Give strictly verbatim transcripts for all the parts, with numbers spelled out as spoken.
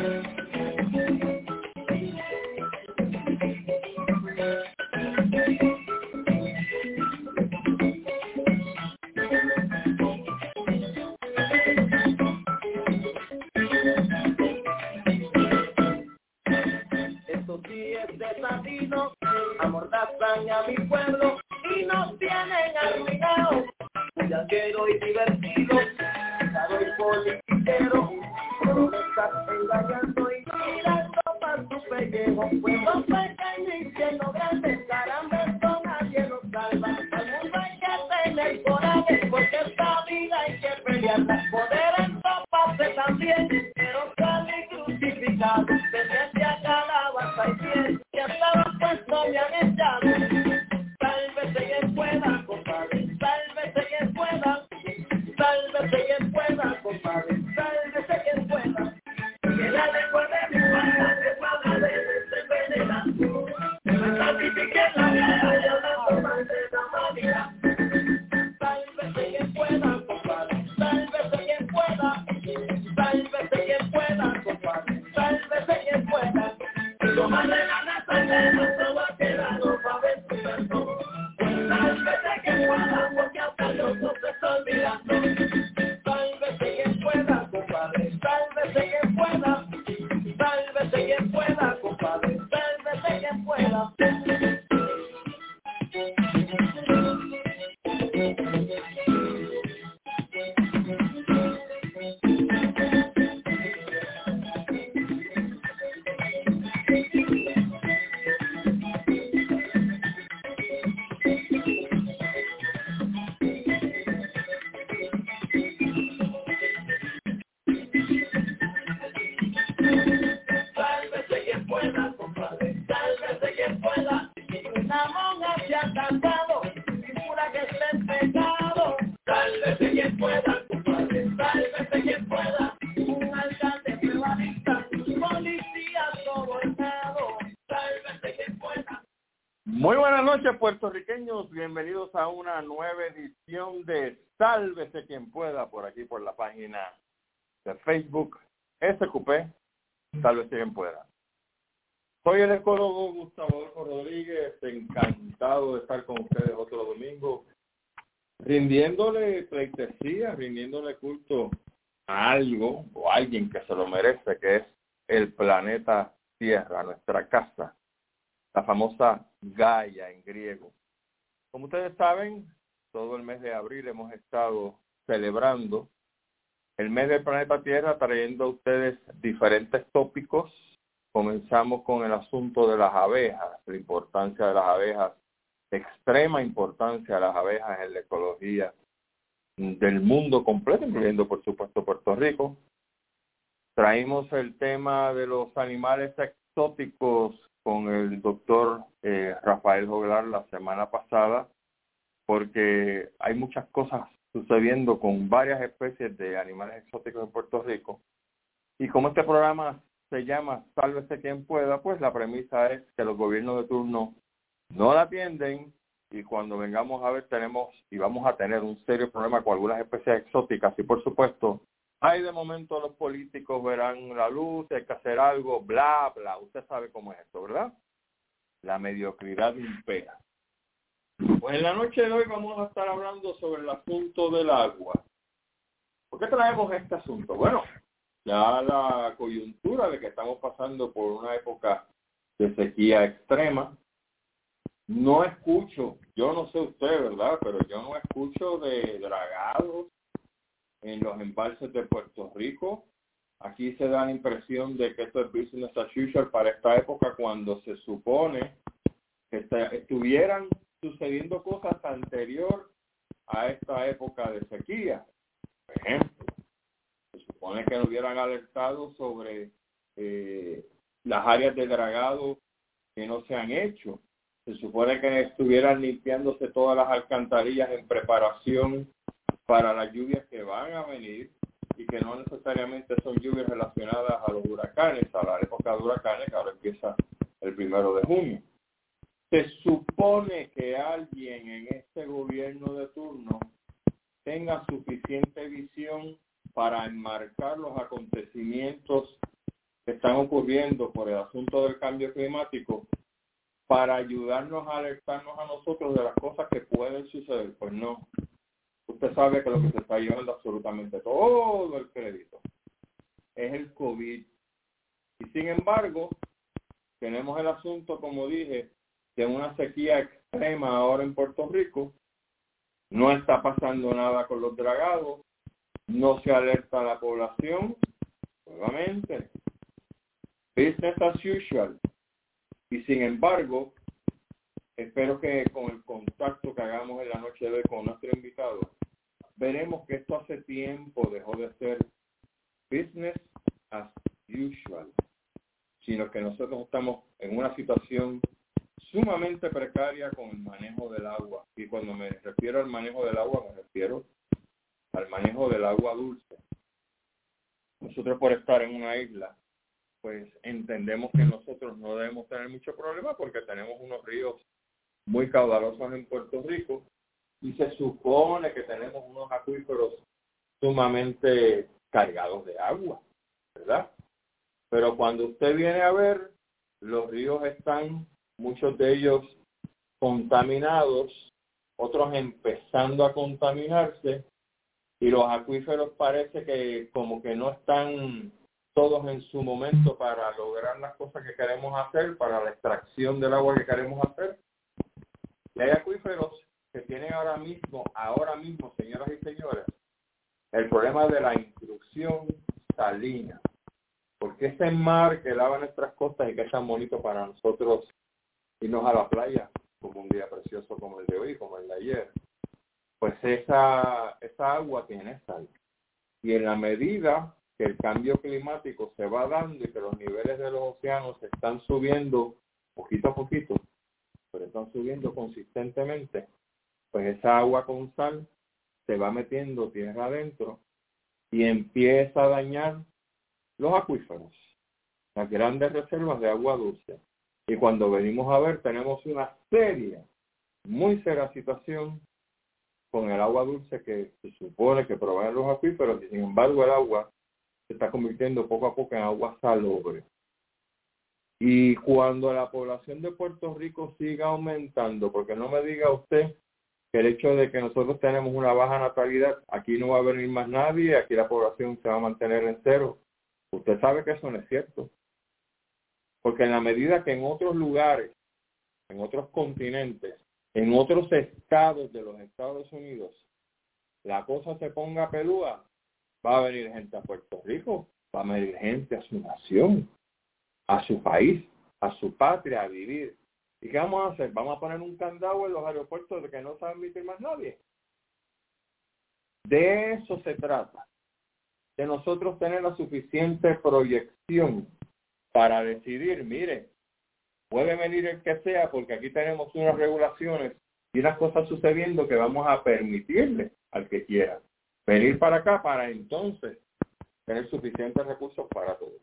Amordazan a mi pueblo y nos tienen arruinados. Bullanguero y divertido, pesado y politiquero, pero me estás engañando y tirando para tu pellejo. Pueblo pequeño y siendo grande, caramba, esto nadie lo salva. Al mundo hay que tener coraje, porque esta vida hay que pelearla. Poder entoparse también, pero salir crucificado, desde a calabaza y piel, que estaba puesto me han echado. Sálvese quien pueda, compadre, sálvese quien pueda, sálvese quien pueda, compadre, sálvese quien pueda. Que la lengua de mi padre se paga de desenvenena, que me sacrifique la vida y hablando más de la manera. Sálvese quien pueda, compadre, sálvese quien pueda, sálvese quien pueda, compadre, sálvese quien pueda. Y como de la nata de nuestro va quedando pa' ver su santo. Sálvese quien pueda, porque hasta los dos se está olvidando. Sálvese quien pueda, compadre, sálvese quien pueda, sálvese quien pueda, compadre, sálvese quien pueda. Sálvese quien pueda, compadre, sálvese quien pueda. Una monja se ha casado, figura que está en pecado. Sálvese quien pueda, compadre, sálvese quien pueda. Un alcalde privatista, un policía sobornado. Sálvese quien pueda. Muy buenas noches, puertorriqueños. Bienvenidos a una nueva edición de Sálvese quien pueda, por aquí por la página de Facebook S Q P, Sálvese quien pueda. Soy el ecólogo Gustavo Rodríguez, encantado de estar con ustedes otro domingo, rindiéndole pleitesía, rindiéndole culto a algo o a alguien que se lo merece, que es el planeta Tierra, nuestra casa, la famosa Gaia en griego. Como ustedes saben, todo el mes de abril hemos estado celebrando el mes del planeta Tierra, trayendo a ustedes diferentes tópicos. Comenzamos con el asunto de las abejas, la importancia de las abejas, extrema importancia de las abejas en la ecología del mundo completo, incluyendo por supuesto Puerto Rico. Traímos el tema de los animales exóticos con el doctor eh, Rafael Joglar la semana pasada, porque hay muchas cosas sucediendo con varias especies de animales exóticos en Puerto Rico. Y como este programa se llama Sálvese quien pueda, pues la premisa es que los gobiernos de turno no la atienden, y cuando vengamos a ver tenemos y vamos a tener un serio problema con algunas especies exóticas. Y por supuesto, hay de momento los políticos verán la luz, hay que hacer algo, bla, bla. Usted sabe cómo es esto, ¿verdad? La mediocridad impera. Pues en la noche de hoy vamos a estar hablando sobre el asunto del agua. ¿Por qué traemos este asunto? Bueno, ya la coyuntura de que estamos pasando por una época de sequía extrema. No escucho, yo no sé usted, ¿verdad? Pero yo no escucho de dragados en los embalses de Puerto Rico. Aquí se da la impresión de que esto es business as usual para esta época, cuando se supone que estuvieran sucediendo cosas anterior a esta época de sequía. Por ejemplo, se supone que nos hubieran alertado sobre eh, las áreas de dragado que no se han hecho. Se supone que estuvieran limpiándose todas las alcantarillas en preparación para las lluvias que van a venir, y que no necesariamente son lluvias relacionadas a los huracanes, a la época de huracanes que ahora empieza el primero de junio. Se supone que alguien en este gobierno de turno tenga suficiente visión para enmarcar los acontecimientos que están ocurriendo por el asunto del cambio climático para ayudarnos a alertarnos a nosotros de las cosas que pueden suceder. Pues no. Usted sabe que lo que se está llevando absolutamente todo el crédito es el COVID. Y sin embargo, tenemos el asunto, como dije, de una sequía extrema ahora en Puerto Rico. No está pasando nada con los dragados. No se alerta a la población. Nuevamente, business as usual. Y sin embargo, espero que con el contacto que hagamos en la noche de hoy con nuestro invitado, veremos que esto hace tiempo dejó de ser business as usual, sino que nosotros estamos en una situación sumamente precaria con el manejo del agua. Y cuando me refiero al manejo del agua, me refiero al manejo del agua dulce. Nosotros, por estar en una isla, pues entendemos que nosotros no debemos tener mucho problema porque tenemos unos ríos muy caudalosos en Puerto Rico y se supone que tenemos unos acuíferos sumamente cargados de agua, ¿verdad? Pero cuando usted viene a ver, los ríos están, muchos de ellos contaminados, otros empezando a contaminarse, y los acuíferos parece que como que no están todos en su momento para lograr las cosas que queremos hacer, para la extracción del agua que queremos hacer. Y hay acuíferos que tienen ahora mismo, ahora mismo, señoras y señores, el problema de la intrusión salina. Porque ese mar que lava nuestras costas y que es tan bonito para nosotros irnos a la playa, como un día precioso como el de hoy, como el de ayer, pues esa, esa agua tiene sal. Y en la medida que el cambio climático se va dando y que los niveles de los océanos están subiendo poquito a poquito, pero están subiendo consistentemente, pues esa agua con sal se va metiendo tierra adentro y empieza a dañar los acuíferos, las grandes reservas de agua dulce. Y cuando venimos a ver, tenemos una seria, muy seria situación con el agua dulce que se supone que proveen los acuíferos, y sin embargo el agua se está convirtiendo poco a poco en agua salobre. Y cuando la población de Puerto Rico siga aumentando, porque no me diga usted que el hecho de que nosotros tenemos una baja natalidad, aquí no va a venir más nadie, aquí la población se va a mantener en cero. Usted sabe que eso no es cierto. Porque en la medida que en otros lugares, en otros continentes, en otros estados de los Estados Unidos, la cosa se ponga pelúa, va a venir gente a Puerto Rico, va a venir gente a su nación, a su país, a su patria, a vivir. ¿Y qué vamos a hacer? ¿Vamos a poner un candado en los aeropuertos de que no se va a admitir más nadie? De eso se trata. De nosotros tener la suficiente proyección para decidir, mire, puede venir el que sea, porque aquí tenemos unas regulaciones y unas cosas sucediendo que vamos a permitirle al que quiera venir para acá para entonces tener suficientes recursos para todos.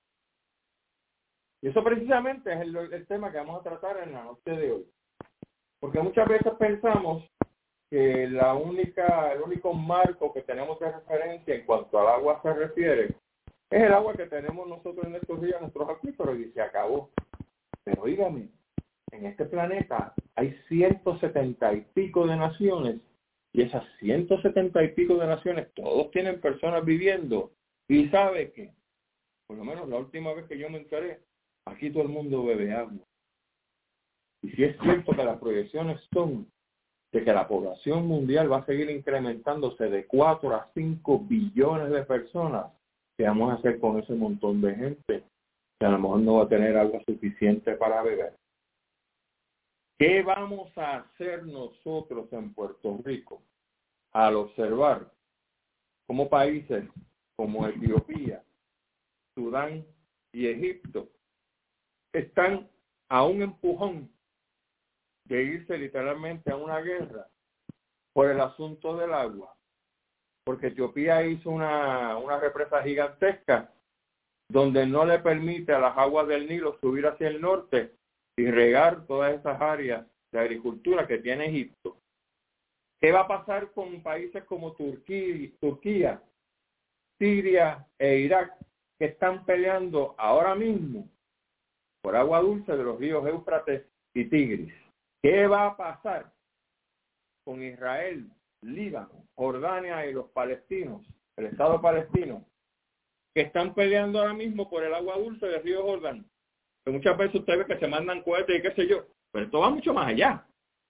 Y eso precisamente es el, el tema que vamos a tratar en la noche de hoy. Porque muchas veces pensamos que la única, el único marco que tenemos de referencia en cuanto al agua se refiere es el agua que tenemos nosotros en estos días, nuestros acuíferos, y se acabó. Pero dígame, en este planeta hay ciento setenta y pico de naciones, y esas ciento setenta y pico de naciones, todos tienen personas viviendo, y sabe que, por lo menos la última vez que yo me enteré, aquí todo el mundo bebe agua. Y si es cierto que las proyecciones son de que la población mundial va a seguir incrementándose de cuatro a cinco billones de personas, ¿qué vamos a hacer con ese montón de gente que a lo mejor no va a tener agua suficiente para beber? ¿Qué vamos a hacer nosotros en Puerto Rico al observar cómo países como Etiopía, Sudán y Egipto están a un empujón de irse literalmente a una guerra por el asunto del agua? Porque Etiopía hizo una, una represa gigantesca donde no le permite a las aguas del Nilo subir hacia el norte y regar todas esas áreas de agricultura que tiene Egipto. ¿Qué va a pasar con países como Turquía, Turquía, Siria e Irak, que están peleando ahora mismo por agua dulce de los ríos Éufrates y Tigris. ¿Qué va a pasar con Israel, Líbano, Jordania y los palestinos, el Estado palestino, que están peleando ahora mismo por el agua dulce del río Jordán? Que muchas veces usted ve que se mandan cohetes y qué sé yo, pero esto va mucho más allá.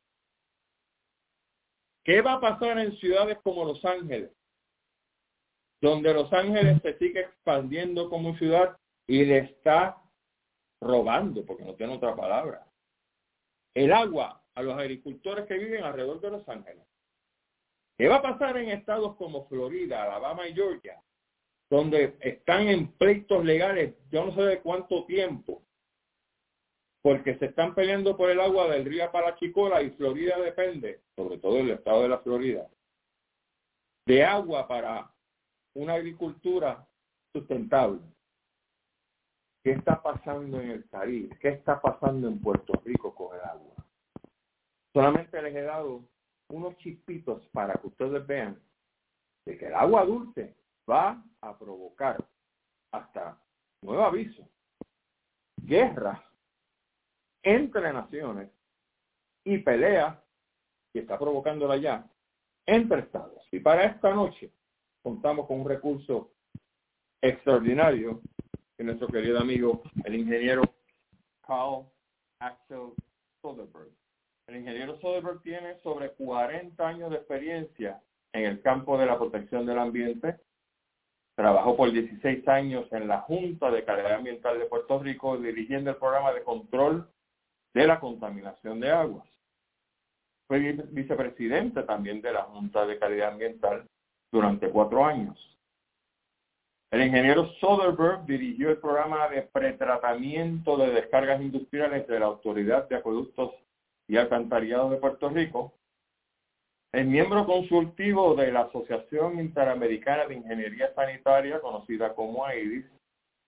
¿Qué va a pasar en ciudades como Los Ángeles, donde Los Ángeles se sigue expandiendo como ciudad y le está robando, porque no tiene otra palabra, el agua a los agricultores que viven alrededor de Los Ángeles? ¿Qué va a pasar en estados como Florida, Alabama y Georgia, donde están en pleitos legales, yo no sé de cuánto tiempo, porque se están peleando por el agua del río Apalachicola y Florida depende, sobre todo el estado de la Florida, de agua para una agricultura sustentable? ¿Qué está pasando en el Caribe? ¿Qué está pasando en Puerto Rico con el agua? Solamente les he dado unos chispitos para que ustedes vean de que el agua dulce va a provocar, hasta nuevo aviso, guerras entre naciones y peleas, que está provocándola ya, entre estados. Y para esta noche contamos con un recurso extraordinario de nuestro querido amigo, el ingeniero Carl Axel Soderberg. El ingeniero Soderberg tiene sobre cuarenta años de experiencia en el campo de la protección del ambiente. Trabajó por dieciséis años en la Junta de Calidad Ambiental de Puerto Rico, dirigiendo el programa de control de la contaminación de aguas. Fue vicepresidente también de la Junta de Calidad Ambiental durante cuatro años. El ingeniero Soderberg dirigió el programa de pretratamiento de descargas industriales de la Autoridad de Acueductos y Alcantarillados de Puerto Rico. Es miembro consultivo de la Asociación Interamericana de Ingeniería Sanitaria, conocida como A I D I S.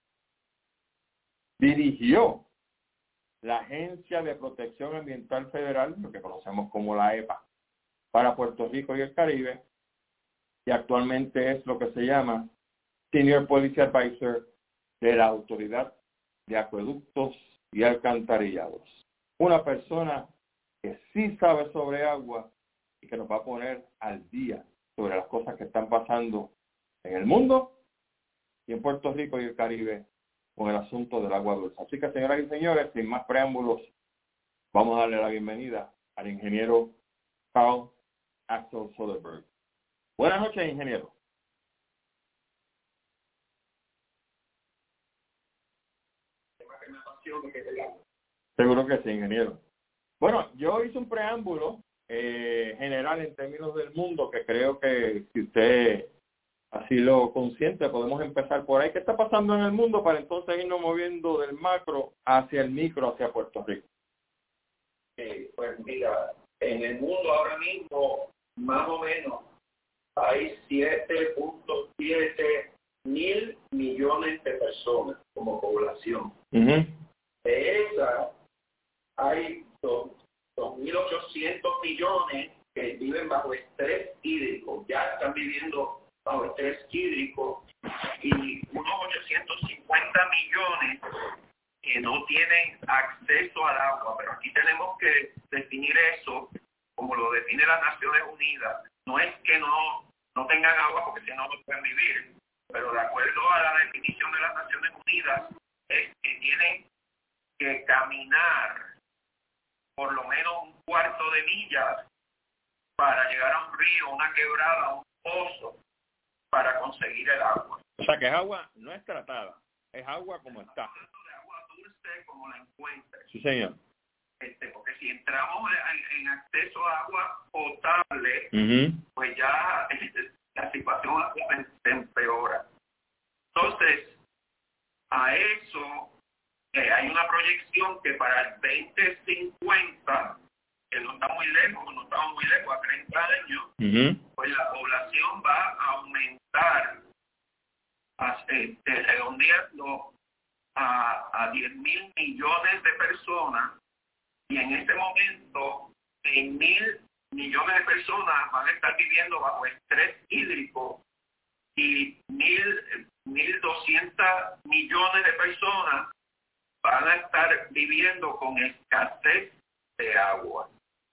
Dirigió la Agencia de Protección Ambiental Federal, lo que conocemos como la E P A, para Puerto Rico y el Caribe, y actualmente es lo que se llama Senior Policy Advisor de la Autoridad de Acueductos y Alcantarillados. Una persona que sí sabe sobre agua y que nos va a poner al día sobre las cosas que están pasando en el mundo y en Puerto Rico y el Caribe con el asunto del agua dulce. Así que, señoras y señores, sin más preámbulos, vamos a darle la bienvenida al ingeniero Carl Axel Soderberg. Buenas noches, ingeniero. Seguro que sí, ingeniero. Bueno, yo hice un preámbulo eh, general en términos del mundo, que creo que si usted así lo consiente, podemos empezar por ahí. ¿Qué está pasando en el mundo para entonces irnos moviendo del macro hacia el micro, hacia Puerto Rico? Eh, pues mira, en el mundo ahora mismo, más o menos, hay siete punto siete mil millones de personas como población. Uh-huh. De esas, hay dos mil ochocientos millones que viven bajo estrés hídrico, ya están viviendo bajo estrés hídrico, y unos ochocientos cincuenta millones que no tienen acceso al agua. Pero aquí tenemos que definir eso como lo define las Naciones Unidas. No es que no, no tengan agua, porque si no, no pueden vivir, pero de acuerdo a la definición de las Naciones Unidas, es que tienen que caminar por lo menos un cuarto de millas para llegar a un río, una quebrada, un pozo, para conseguir el agua. O sea que es agua no es tratada, es agua como está. De agua dulce como la encuentres. Sí, señor. Este, porque si entramos en, en acceso a agua potable, Uh-huh. pues ya este, la situación se empeora. Entonces, a eso eh, hay una proyección que para el veinte cincuenta, que no está muy lejos, no estamos muy lejos, a treinta años, Uh-huh. pues la población va a aumentar, hasta, de redondeando a, a diez mil millones de personas, y en este momento seis mil millones de personas van a estar viviendo bajo estrés hídrico, y mil, mil doscientos millones de personas van a estar viviendo con escasez de agua.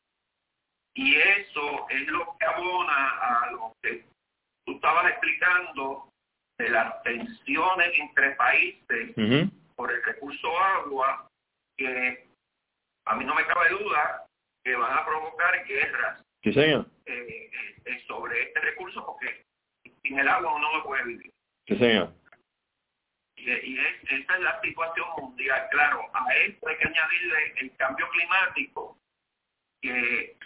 Y eso es lo que abona a lo que tú estabas explicando de las tensiones entre países uh-huh. por el recurso agua, que a mí no me cabe duda que van a provocar guerras sí, señor. Eh, eh, sobre este recurso, porque sin el agua uno no puede vivir. Sí, señor. Y, y es, esa es la situación mundial. Claro, a esto hay que añadirle el cambio climático, que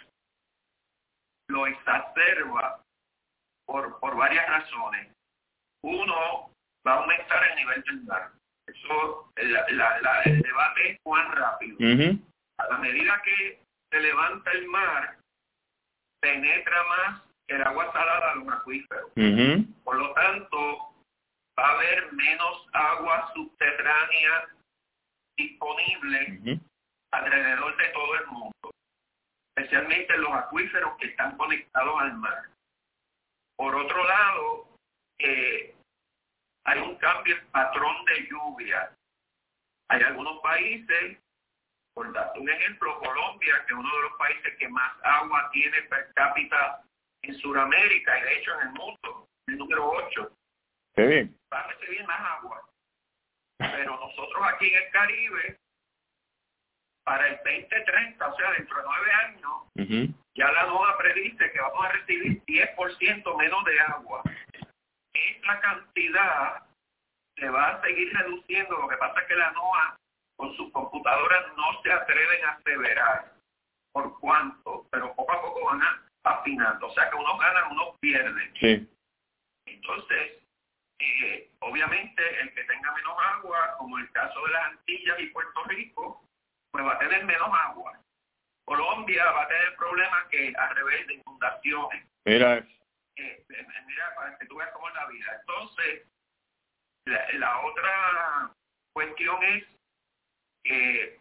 lo exacerba por, por varias razones. Uno, va a aumentar el nivel del mar. Eso, la, la, la, el debate es cuán rápido. Uh-huh. A la medida que se levanta el mar, penetra más el agua salada a los acuíferos. Uh-huh. Por lo tanto, va a haber menos agua subterránea disponible uh-huh. alrededor de todo el mundo, especialmente los acuíferos que están conectados al mar. Por otro lado, eh, hay un cambio en patrón de lluvia. Hay algunos países, por darte un ejemplo, Colombia, que es uno de los países que más agua tiene per cápita en Sudamérica y de hecho en el mundo, el número ocho. Qué bien. Va a recibir más agua. Pero nosotros aquí en el Caribe, para el veinte treinta, o sea, dentro de nueve años, uh-huh. ya la NOAA predice que vamos a recibir diez por ciento menos de agua. Esa cantidad se va a seguir reduciendo. Lo que pasa es que la NOAA con sus computadoras no se atreven a aseverar por cuánto, pero poco a poco van a afinando. O sea que unos ganan, unos pierden. Sí. Entonces, eh, obviamente el que tenga menos agua, como el caso de las Antillas y Puerto Rico, pues va a tener menos agua. Colombia va a tener problemas que al revés de inundaciones. Mira eso. Eh, mira, para que tú veas cómo es la vida. Entonces, la, la otra cuestión es que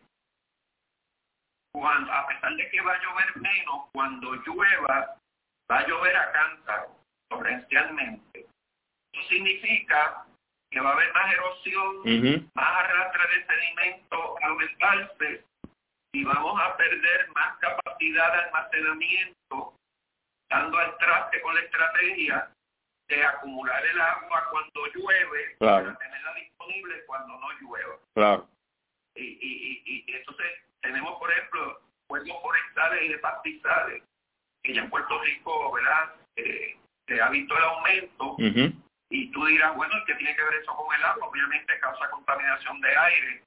cuando, a pesar de que va a llover menos, cuando llueva, va a llover a cántaro, torrencialmente. Eso significa que va a haber más erosión, uh-huh. más arrastre de sedimento a los embalses y vamos a perder más capacidad de almacenamiento, dando al traste con la estrategia de acumular el agua cuando llueve, claro. para tenerla disponible cuando no llueva. Claro. Y, y, y, y entonces tenemos, por ejemplo, fuegos forestales y de pastizales, que ya en Puerto Rico, ¿verdad?, eh, se ha visto el aumento, uh-huh. y tú dirás, bueno, ¿qué tiene que ver eso con el agua? Obviamente causa contaminación de aire,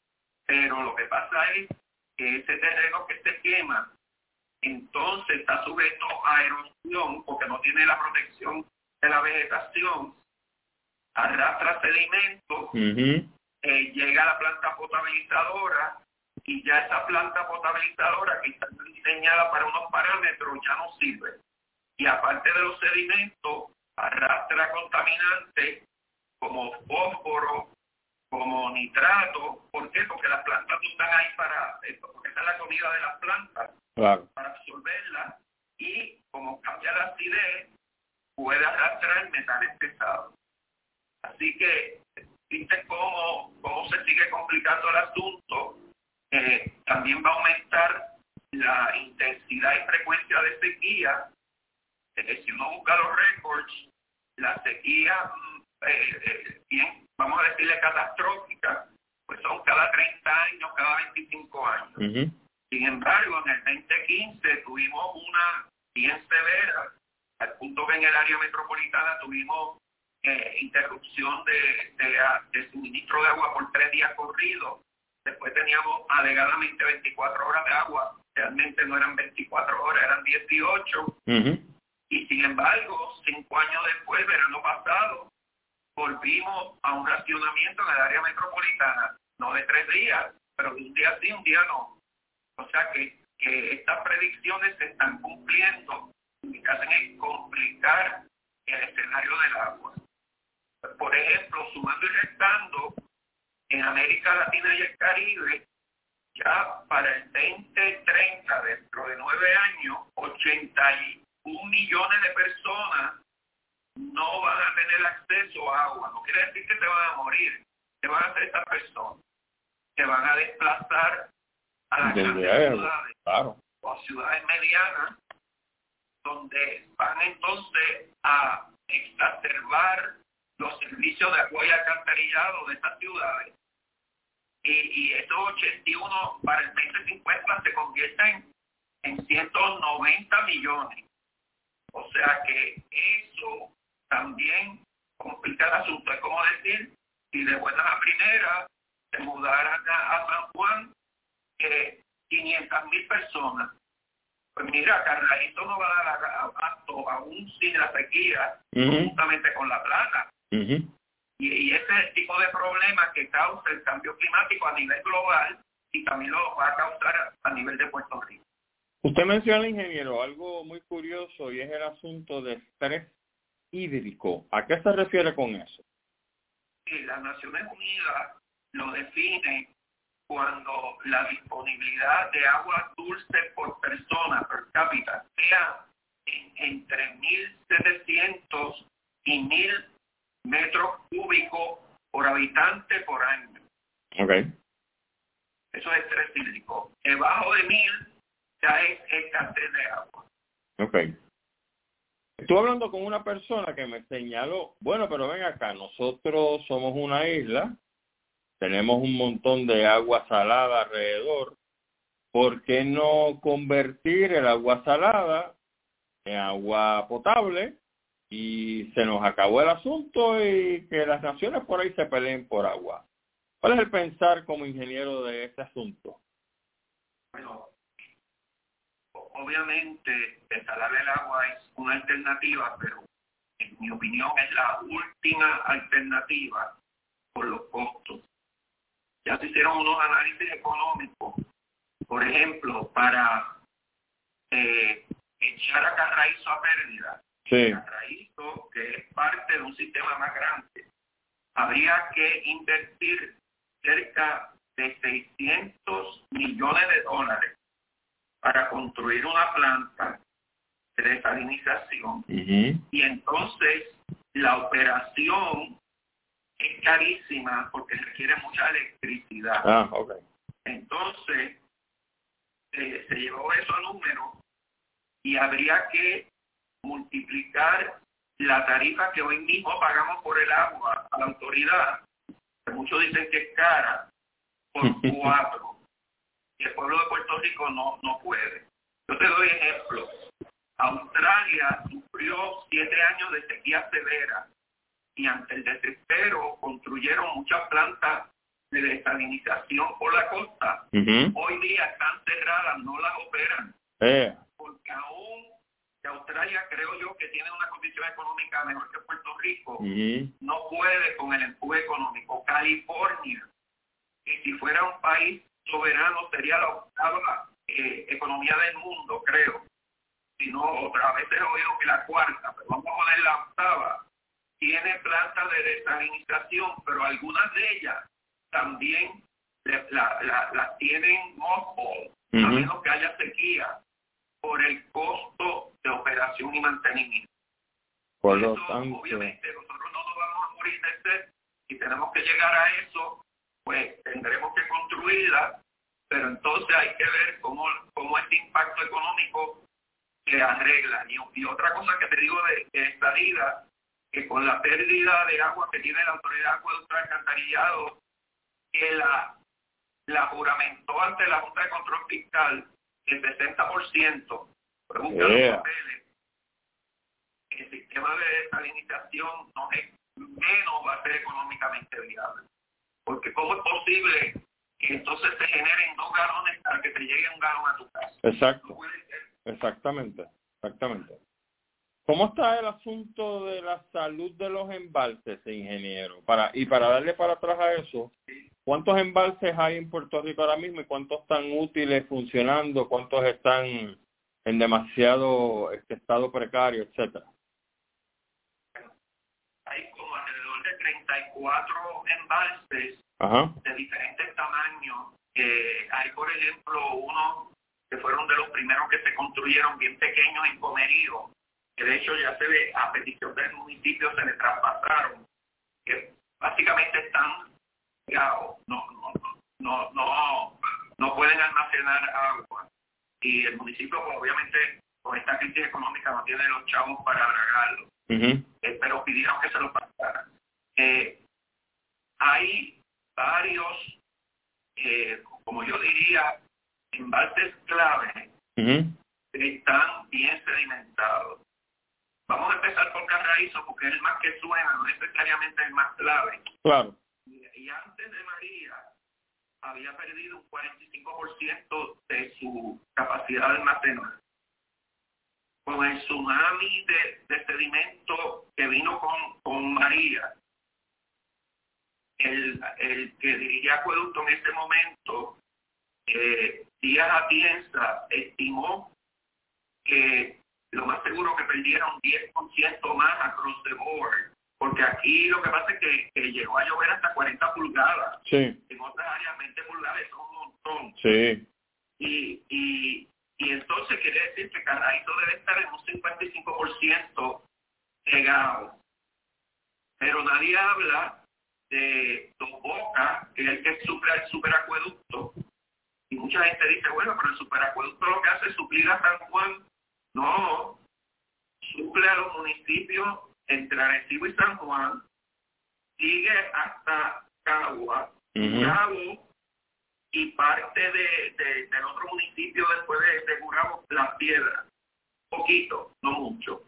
pero lo que pasa es que ese terreno que se quema, entonces está sujeto a erosión porque no tiene la protección de la vegetación, arrastra sedimentos, uh-huh. eh, llega a la planta potabilizadora y ya esa planta potabilizadora que está diseñada para unos parámetros ya no sirve. Y aparte de los sedimentos, arrastra contaminantes como fósforo, como nitrato. ¿Por qué? Porque las plantas no están ahí para esto, porque esa es la comida de las plantas, claro. para absorberla, y como cambia la acidez, puede arrastrar metales pesados. Así que, ¿viste cómo, cómo se sigue complicando el asunto? Eh, también va a aumentar la intensidad y frecuencia de sequía. Eh, si uno busca los récords, la sequía, eh, eh, bien, vamos a decirle catastrófica, pues son cada treinta años, cada veinticinco años. Uh-huh. Sin embargo, en el veinte quince tuvimos una bien severa, al punto que en el área metropolitana tuvimos eh, interrupción de, de, de suministro de agua por tres días corridos. Después teníamos alegadamente veinticuatro horas de agua, realmente no eran veinticuatro horas, eran dieciocho. Uh-huh. Y sin embargo, cinco años después, verano pasado, volvimos a un racionamiento en el área metropolitana, no de tres días, pero de un día sí, un día no. O sea que, que estas predicciones se están cumpliendo, y lo que hacen es complicar el escenario del agua. Por ejemplo, sumando y restando, en América Latina y el Caribe, ya para el veinte treinta, dentro de nueve años, ochenta y un millones de personas no van a tener acceso a agua. No quiere decir que se van a morir. ¿Qué van a hacer estas personas? Se van a desplazar a las grandes ciudades, claro, o a ciudades medianas, donde van entonces a exacerbar los servicios de agua y alcantarillado de estas ciudades. Y, y esos ochenta y uno para el veinte cincuenta se convierten en ciento noventa millones. O sea que eso también complica el asunto. Es como decir, si de buenas a primeras se mudaran a, a San Juan eh, quinientas mil personas. Pues mira, Carraízo no va a dar abasto aún sin la sequía, uh-huh. justamente con la plata. Uh-huh. Y, y ese es el tipo de problema que causa el cambio climático a nivel global y también lo va a causar a nivel de Puerto Rico. Usted menciona, ingeniero, algo muy curioso y es el asunto de estrés hídrico. ¿A qué se refiere con eso? Sí, las Naciones Unidas lo definen cuando la disponibilidad de agua dulce por persona, per cápita, sea en, entre mil setecientos y mil metros cúbicos por habitante por año. Okay. Eso es estrés hídrico. Debajo de mil ya es escasez de agua. Okay. Estuve hablando con una persona que me señaló, bueno, pero ven acá, nosotros somos una isla, tenemos un montón de agua salada alrededor, ¿por qué no convertir el agua salada en agua potable? Y se nos acabó el asunto y que las naciones por ahí se peleen por agua. ¿Cuál es el pensar como ingeniero de este asunto? Bueno, obviamente desalar el agua es una alternativa, pero en mi opinión es la última alternativa por los costos. Ya se hicieron unos análisis económicos, por ejemplo, para eh, echar a Carraízo a pérdida. Sí. Carraízo, que es parte de un sistema más grande, habría que invertir cerca de seiscientos millones de dólares para construir una planta de desalinización. Uh-huh. Y entonces la operación es carísima porque requiere mucha electricidad. Ah, okay. Entonces eh, se llevó eso a número y habría que multiplicar la tarifa que hoy mismo pagamos por el agua a la autoridad, que muchos dicen que es cara, por cuatro. Y el pueblo de Puerto Rico no, no puede. Yo te doy ejemplo. Australia sufrió siete años de sequía severa y ante el desespero construyeron muchas plantas de desalinización por la costa. Uh-huh. Hoy día están cerradas, no las operan. Eh. Porque aún que Australia creo yo que tiene una condición económica mejor que Puerto Rico, Uh-huh. no puede con el empuje económico. California, que si fuera un país soberano sería la octava eh, economía del mundo, creo. Si no, otra vez he oído que la cuarta, pero vamos a poner la octava. Tiene plantas de desalinización, pero algunas de ellas también las la, la, la tienen mothball, uh-huh. a menos que haya sequía, por el costo de operación y mantenimiento. Por y lo eso, tanto, obviamente, nosotros no nos vamos a morir de sed y tenemos que llegar a eso, pues tendremos que construirla, pero entonces hay que ver cómo, cómo este impacto económico se arregla. Y, y otra cosa que te digo de, de esta liga, que con la pérdida de agua que tiene la Autoridad de Acueducto y Alcantarillado, que la, la juramentó ante la Junta de Control Fiscal el sesenta por ciento, pero busca yeah. los papeles, el sistema de desalinización no es, menos va a ser económicamente viable. Porque ¿cómo es posible que entonces se generen dos galones para que te llegue un galón a tu casa? Exacto. No puede ser. Exactamente, exactamente. ¿Cómo está el asunto de la salud de los embalses, ingeniero? Para y para darle para atrás a eso, ¿cuántos embalses hay en Puerto Rico ahora mismo y cuántos están útiles, funcionando, cuántos están en demasiado este, estado precario, etcétera? Bueno, hay como alrededor de treinta y cuatro embalses Ajá. de diferentes tamaños. Eh, hay, por ejemplo, unos que fueron de los primeros que se construyeron bien pequeños en Comerío, que de hecho ya se ve a petición del municipio se le traspasaron, que básicamente están no, no, no, no, no pueden almacenar agua. Y el municipio, pues, obviamente, con esta crisis económica no tiene los chavos para dragarlo. Uh-huh. Eh, pero pidieron que se lo pasaran. Eh, hay varios, eh, como yo diría, embalses clave uh-huh. que están bien sedimentados. Vamos a empezar por Carraízo porque es el más que suena, no necesariamente el más clave. Claro. Y, y antes de María había perdido un cuarenta y cinco por ciento de su capacidad de almacenar. Con el tsunami de, de sedimento que vino con, con María, el, el que dirigía Acueducto en ese momento, eh, Díaz Atienza, estimó que lo más seguro que perdieron diez por ciento más across the board, porque aquí lo que pasa es que, que llegó a llover hasta cuarenta pulgadas. Sí. En otras áreas veinte pulgadas son un montón. Sí. Y, y, y entonces quiere decir que Carraízo debe estar en un cincuenta y cinco por ciento regado. Pero nadie habla de Dos Bocas, que es el que suple al superacueducto. Y mucha gente dice, bueno, pero el superacueducto lo que hace es suplir a San Juan. No, suple a los municipios entre Arecibo y San Juan, sigue hasta Cagua, uh-huh. Gurabo y parte de, de, del otro municipio después de, de Gurabo, Las Piedras. Poquito, no mucho.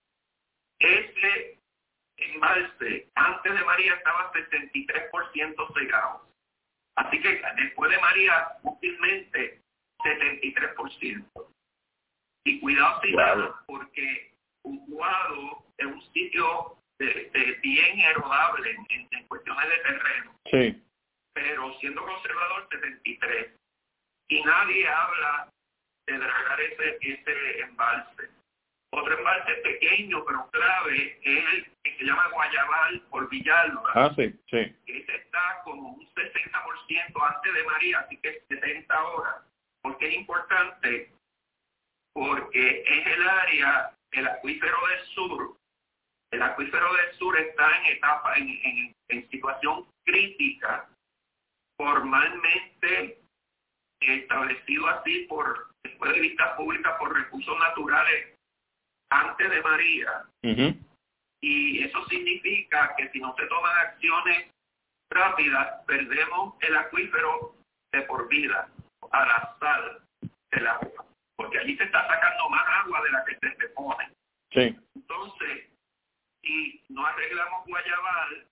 Ese embalse, antes de María, estaba sesenta y tres por ciento cegado. Así que después de María, útilmente setenta y tres por ciento. Y cuidado sin claro. nada, porque Utuado es un sitio de, de bien erodable en, en cuestiones de terreno. Sí. Pero siendo conservador, setenta y tres. Y nadie habla de dragar ese, ese embalse. Otro embalse pequeño pero clave es el que se llama Guayabal por Villalba. Ah, sí, sí. Ese está como un sesenta por ciento antes de María, así que es setenta ahora. ¿Por qué es importante? Porque es el área del acuífero del sur. El acuífero del sur está en etapa, en, en, en situación crítica, formalmente establecido así por, después de vistas públicas por recursos naturales antes de María. Uh-huh. Y eso significa que si no se toman acciones rápidas, perdemos el acuífero de por vida a la sal del agua. Porque allí se está sacando más agua de la que se depone. Sí. Entonces, si no arreglamos Guayabal,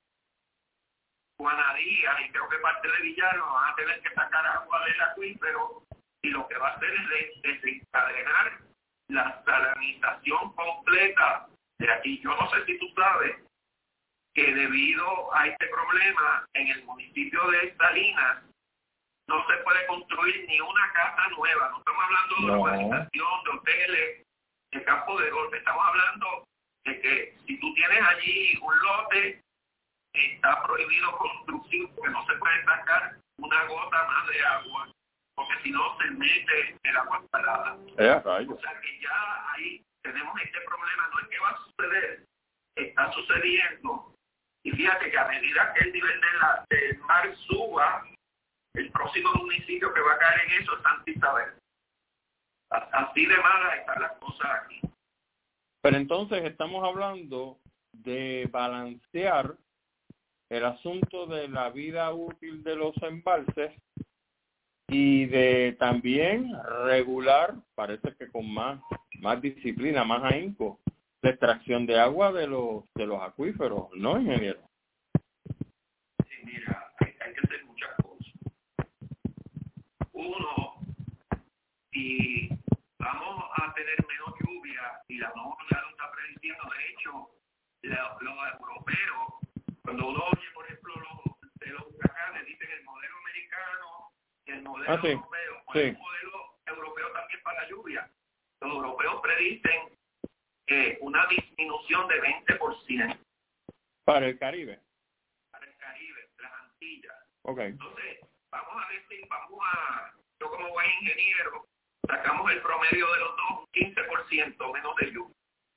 Juanadía y creo que parte de Villalba van a tener que sacar agua del acuífero y lo que va a hacer es desencadenar la salinización completa de aquí. Yo no sé si tú sabes que debido a este problema en el municipio de Salinas no se puede construir ni una casa nueva. No estamos hablando de no. urbanización, de hoteles, de campo de golf. Estamos hablando de que si tú tienes allí un lote, está prohibido construcción porque no se puede sacar una gota más de agua, porque si no se mete el agua salada. Yeah, right. O sea que ya ahí tenemos este problema. No es que va a suceder, está sucediendo. Y fíjate que a medida que el nivel de la, del mar suba, el próximo municipio que va a caer en eso es Santa Isabel. Así de malas están las cosas aquí. Pero entonces estamos hablando de balancear el asunto de la vida útil de los embalses y de también regular, parece que con más, más disciplina, más ahínco, la extracción de agua de los de los acuíferos, ¿no, ingeniero? Sí, mira, hay, hay que hacer muchas cosas. Uno, si vamos a tener menos lluvia y la NOAA ya lo está prediciendo, de hecho, la, los europeos, cuando uno oye, por ejemplo, los, de los huracanes, dicen el modelo americano y el modelo ah, sí. europeo. Pues Sí. el modelo europeo también para la lluvia. Los europeos predicen eh, una disminución de veinte por ciento. Para el Caribe. Para el Caribe, las Antillas. Okay. Entonces, vamos a ver si vamos a, yo como buen ingeniero, sacamos el promedio de los dos, un quince por ciento menos de lluvia.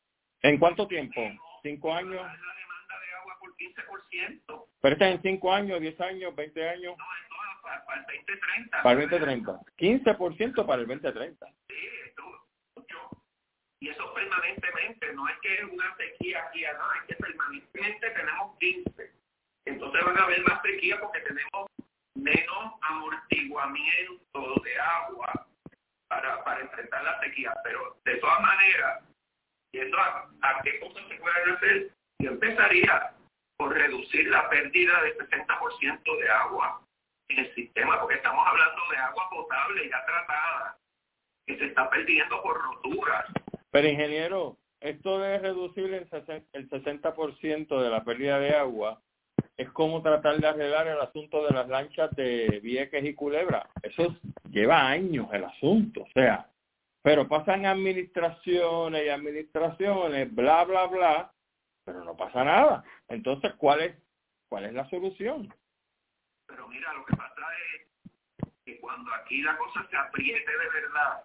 ¿En cuánto tiempo? ¿Cinco años? La demanda de agua por quince por ciento. ¿Pero está en cinco años, diez años, veinte años? No, en todas, para, para el veinte treinta. Para el veinte treinta. quince por ciento para el veinte treinta. Sí, esto mucho. Y eso permanentemente, no es que es una sequía aquí, no, es que permanentemente tenemos quince. Entonces van a haber más sequía porque tenemos menos amortiguamiento de agua para, para enfrentar la sequía. Pero de todas maneras, viendo a, a qué cosas se pueden hacer, yo empezaría por reducir la pérdida del sesenta por ciento de agua en el sistema, porque estamos hablando de agua potable ya tratada, que se está perdiendo por roturas. Pero ingeniero, esto de reducir el sesenta por ciento de la pérdida de agua es como tratar de arreglar el asunto de las lanchas de Vieques y Culebra. Eso lleva años el asunto, o sea, pero pasan administraciones y administraciones, bla, bla, bla, pero no pasa nada. Entonces, ¿cuál es, cuál es la solución? Pero mira, lo que pasa es que cuando aquí la cosa se apriete de verdad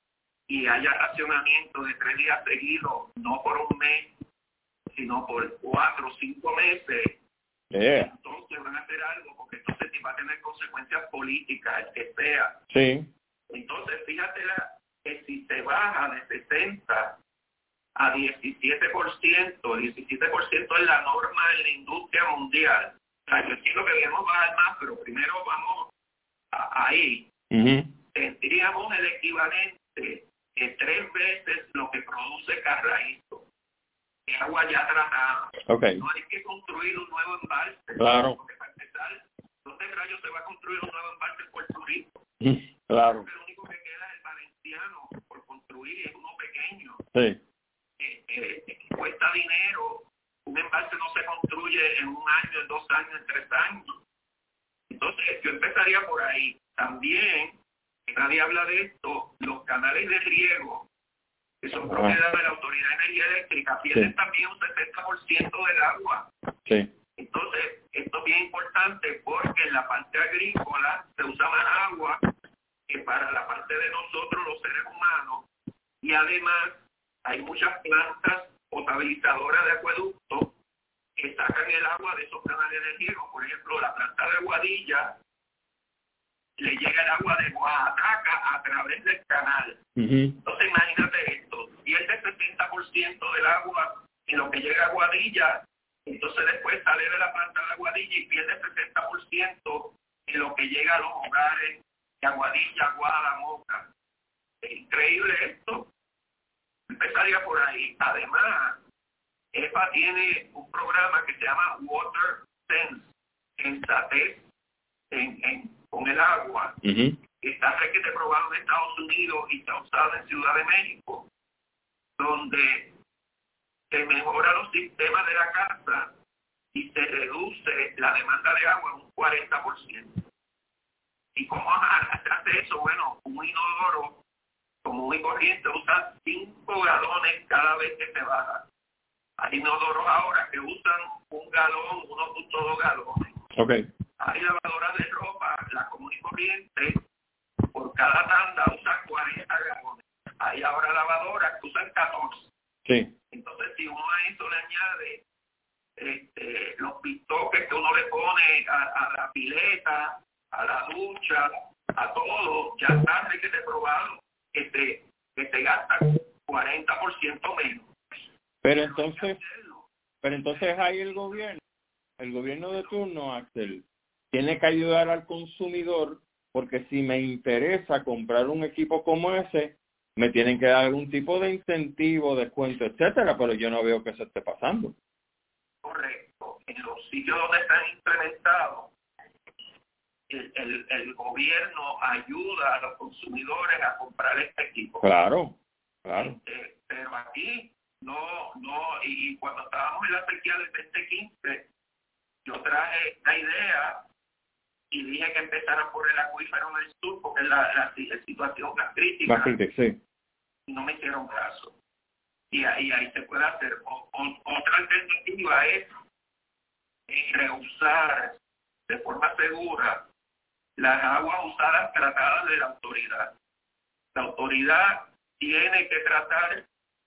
y haya racionamiento de tres días seguidos, no por un mes, sino por cuatro o cinco meses, yeah. entonces van a hacer algo, porque entonces va a tener consecuencias políticas, el que sea. Sí. Entonces, fíjate la, que si se baja de sesenta a diecisiete por ciento, diecisiete por ciento es la norma en la industria mundial. O sea, yo entiendo que debemos bajar más, pero primero vamos a, ahí. Uh-huh. Tendríamos el equivalente de tres veces lo que produce Carraízo, de agua ya tratada. Okay. No hay que construir un nuevo embalse. Claro. Porque para empezar, ¿dónde rayos se va a construir un nuevo embalse en Puerto Rico? Claro. Porque lo único que queda es el valenciano por construir, es uno pequeño. Sí. Eh, eh, cuesta dinero. Un embalse no se construye en un año, en dos años, en tres años. Entonces, yo empezaría por ahí. También, que nadie habla de esto, los canales de riego, que son propiedad de la Autoridad de Energía Eléctrica, pierden sí. también un setenta por ciento del agua. Sí. Entonces, esto es bien importante porque en la parte agrícola se usa más agua que para la parte de nosotros, los seres humanos, y además hay muchas plantas potabilizadoras de acueductos que sacan el agua de esos canales de riego. Por ejemplo, la planta de Guadilla le llega el agua de Oaxaca a través del canal. Uh-huh. Entonces, imagínate esto, pierde el setenta por ciento del agua en lo que llega a Guadilla, entonces después sale de la planta de Guadilla y pierde el sesenta por ciento en lo que llega a los hogares de Aguadilla, Guada, Moca. Es increíble esto. Empezaría por ahí. Además, E P A tiene un programa que se llama Water Sense, sensatez en, en, con el agua, uh-huh. que está requete probado en Estados Unidos y está usado en Ciudad de México, donde se mejora los sistemas de la casa y se reduce la demanda de agua en un cuarenta por ciento. ¿Y cómo se hace eso? Bueno, un inodoro común y corriente usa cinco galones cada vez que se baja. Hay inodoros ahora que usan un galón, uno punto dos galones. Okay. Hay lavadoras de ropa, la común y corriente, por cada tanda usan cuarenta galones. Hay ahora lavadoras que usan catorce. Sí. Entonces, si uno a eso le añade este, los pistoques que uno le pone a, a la pileta, a la ducha, a todo, ya está que te he probado que te, que te gasta cuarenta por ciento menos. Pero entonces, pero entonces ahí el gobierno, el gobierno de turno, Axel, tiene que ayudar al consumidor, porque si me interesa comprar un equipo como ese, me tienen que dar algún tipo de incentivo, descuento, etcétera, pero yo no veo que eso esté pasando. Correcto. En los sitios donde están implementados, el, el, el gobierno ayuda a los consumidores a comprar este equipo. Claro, claro. Este, pero aquí no, no, y, y cuando estábamos en la sequía del veinte quince, yo traje la idea y dije que empezaran por el acuífero del sur, porque es la, la, la situación más crítica. Más crítica, sí. Y no me hicieron caso. Y ahí, ahí se puede hacer. O, o, otra alternativa es eh, reusar de forma segura las aguas usadas tratadas de la autoridad. La autoridad tiene que tratar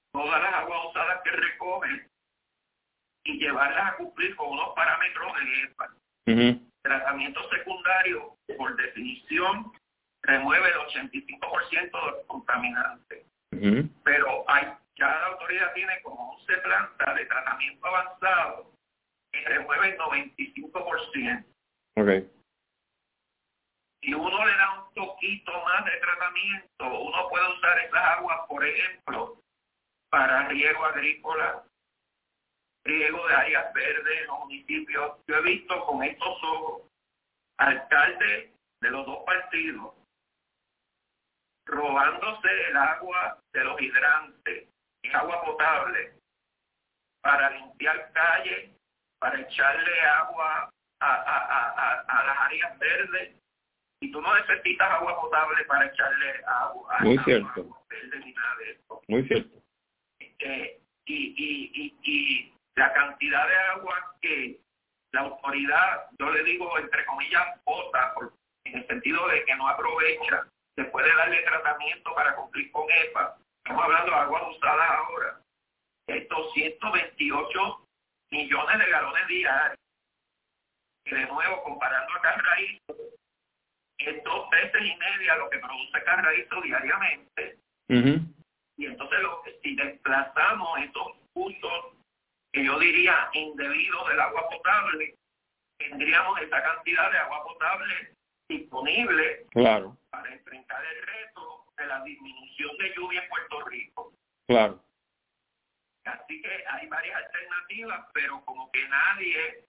todas las aguas usadas que recogen y llevarlas a cumplir con unos parámetros de E P A. Uh-huh. Tratamiento secundario, por definición, remueve el ochenta y cinco por ciento de los contaminantes. Uh-huh. Pero hay, ya la autoridad tiene como once plantas de tratamiento avanzado que remueve el noventa y cinco por ciento. Okay. Si uno le da un poquito más de tratamiento, uno puede usar esas aguas, por ejemplo, para riego agrícola, riego de áreas verdes en los municipios. Yo he visto con estos ojos alcaldes de los dos partidos robándose el agua de los hidrantes y agua potable para limpiar calles, para echarle agua a, a, a, a, a las áreas verdes. Y tú no necesitas agua potable para echarle agua a Muy agua cierto. verde ni nada de eso. Muy cierto. Eh, y, y, y, y la cantidad de agua que la autoridad, yo le digo entre comillas, bota, por, en el sentido de que no aprovecha, se puede darle tratamiento para cumplir con E P A. Estamos hablando de aguas usadas ahora. Es doscientos veintiocho millones de galones diarios. Y de nuevo, comparando a Carraízo, es dos veces y media lo que produce Carraízo diariamente. Uh-huh. Y entonces lo que, si desplazamos estos usos que yo diría indebidos del agua potable, tendríamos esa cantidad de agua potable disponible, claro, para enfrentar el reto de la disminución de lluvia en Puerto Rico. Claro. Así que hay varias alternativas, pero como que nadie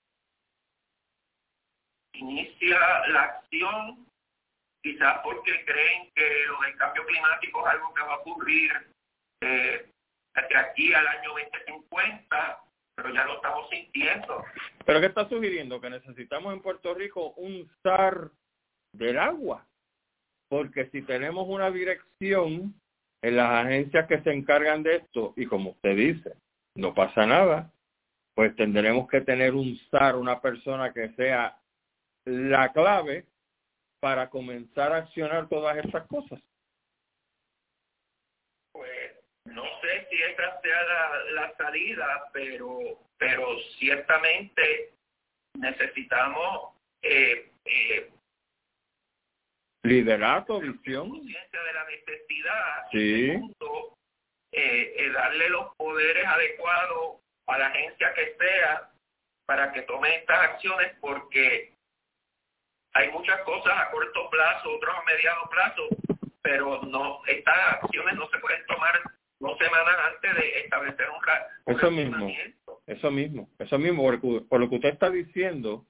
inicia la acción, quizás porque creen que lo del cambio climático es algo que va a ocurrir eh, de aquí al año veinte cincuenta, pero ya lo estamos sintiendo. ¿Pero qué está sugiriendo? Que necesitamos en Puerto Rico un S A R del agua, porque si tenemos una dirección en las agencias que se encargan de esto, y como usted dice, no pasa nada, pues tendremos que tener un S A R, una persona que sea la clave para comenzar a accionar todas estas cosas. Pues no sé si esa sea la, la salida, pero pero ciertamente necesitamos eh, eh, liderato, visión, conciencia de la necesidad, sí. Y segundo, eh, eh, darle los poderes adecuados a la agencia que sea para que tome estas acciones, porque hay muchas cosas a corto plazo, otras a mediano plazo, pero no, estas acciones no se pueden tomar dos semanas antes de establecer un, un eso mismo, eso mismo, eso mismo, por, por lo que usted está diciendo,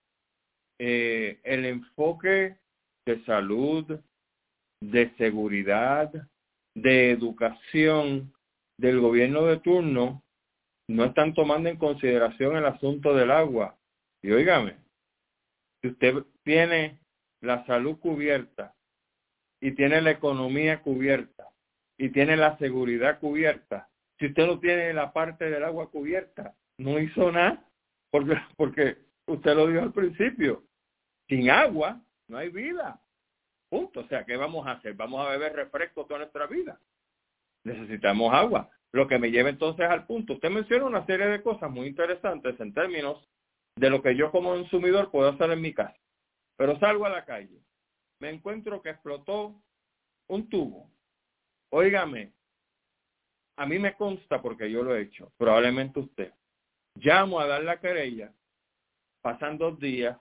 eh, el enfoque de salud, de seguridad, de educación del gobierno de turno no están tomando en consideración el asunto del agua. Y óigame, si usted tiene la salud cubierta y tiene la economía cubierta y tiene la seguridad cubierta, si usted no tiene la parte del agua cubierta, no hizo nada, porque, porque usted lo dijo al principio, sin agua no hay vida, punto. O sea, ¿qué vamos a hacer? ¿Vamos a beber refresco toda nuestra vida? Necesitamos agua. Lo que me lleva entonces al punto, usted menciona una serie de cosas muy interesantes en términos de lo que yo como consumidor puedo hacer en mi casa. Pero salgo a la calle, me encuentro que explotó un tubo. Óigame, a mí me consta porque yo lo he hecho, probablemente usted. Llamo a dar la querella, pasan dos días,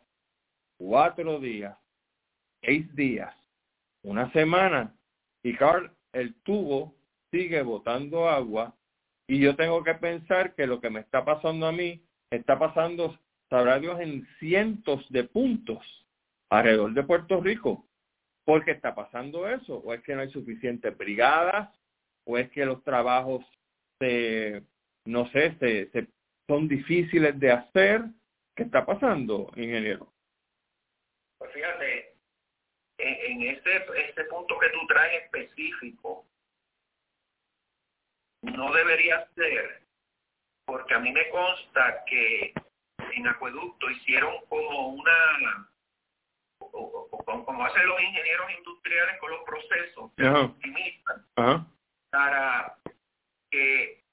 cuatro días, seis días, una semana, y Carl, el tubo sigue botando agua, y yo tengo que pensar que lo que me está pasando a mí, está pasando, sabrá Dios, en cientos de puntos alrededor de Puerto Rico. ¿Por qué está pasando eso? ¿O es que no hay suficientes brigadas? ¿O es que los trabajos, se, no sé, se, se, son difíciles de hacer? ¿Qué está pasando, ingeniero? Pues fíjate, en, en este, este punto que tú traes específico, no debería ser, porque a mí me consta que en Acueducto hicieron como una, o, o, o, como hacen los ingenieros industriales con los procesos, Ajá. optimistas, Ajá. para que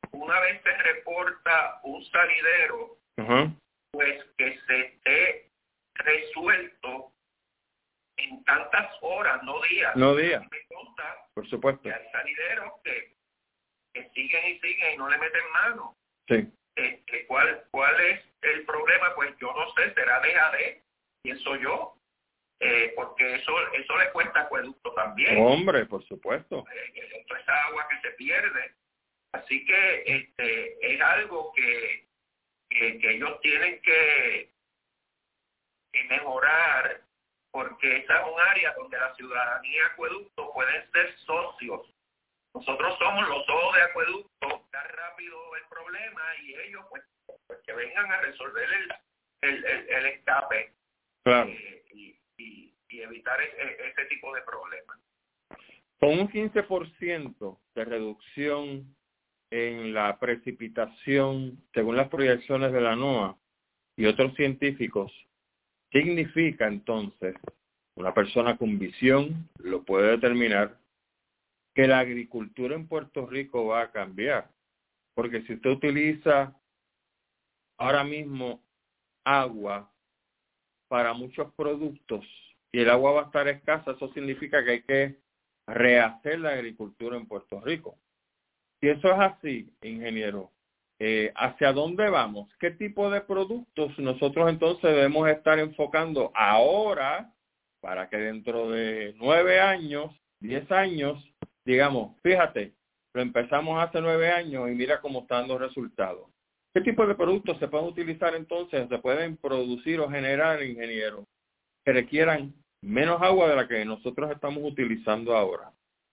vez se reporta un salidero, uh-huh. pues que se esté resuelto en tantas horas, no días. No días. Me consta Por supuesto. que hay salideros que, que siguen y siguen y no le meten mano. Sí. Este, ¿cuál, ¿Cuál es el problema? Pues yo no sé, será D A D, pienso yo, eh, porque eso eso le cuesta acueducto también. Hombre, por supuesto. Eh, toda esa agua que se pierde. Así que este es algo que, que, que ellos tienen que, que mejorar, porque esa es un área donde la ciudadanía y acueducto pueden ser socios. Nosotros somos los ojos de acueducto, está rápido el problema y ellos pues, pues que vengan a resolver el, el, el, el escape. Claro. eh, y, y, y evitar ese, ese tipo de problemas. Con un quince por ciento de reducción en la precipitación, según las proyecciones de la NOAA y otros científicos, significa entonces, una persona con visión lo puede determinar, que la agricultura en Puerto Rico va a cambiar. Porque si usted utiliza ahora mismo agua para muchos productos y el agua va a estar escasa, eso significa que hay que rehacer la agricultura en Puerto Rico. Si eso es así, ingeniero, eh, ¿hacia dónde vamos? ¿Qué tipo de productos nosotros entonces debemos estar enfocando ahora para que dentro de nueve años, diez años, digamos, fíjate, lo empezamos hace nueve años y mira cómo está dando resultados? ¿Qué tipo de productos se pueden utilizar entonces, se pueden producir o generar, ingeniero, que requieran menos agua de la que nosotros estamos utilizando ahora?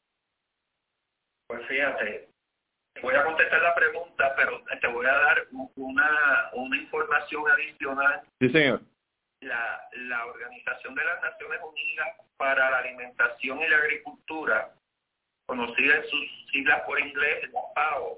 Pues fíjate, voy a contestar la pregunta, pero te voy a dar una, una información adicional. Sí, señor. La, la Organización de las Naciones Unidas para la Alimentación y la Agricultura, conocida en sus siglas por inglés, la FAO,